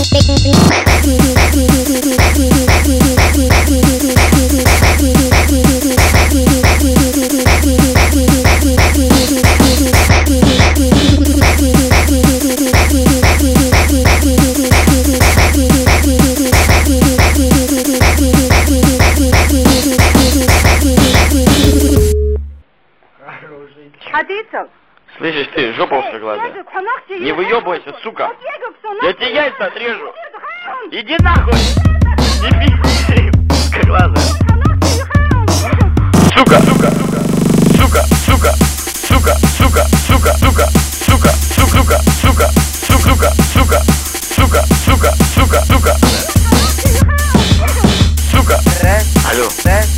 Слышишь ты, жопа узкоглазая? Не выебывайся, сука! Я тебе яйца отрежу! Иди нахуй! Не пизди, узкоглазая! Сука, сука, сука, сука, сука, сука, сука, сука, сука, сука, сука, сука, сука, сука, сука, сука, сука, сука, сука. Алло.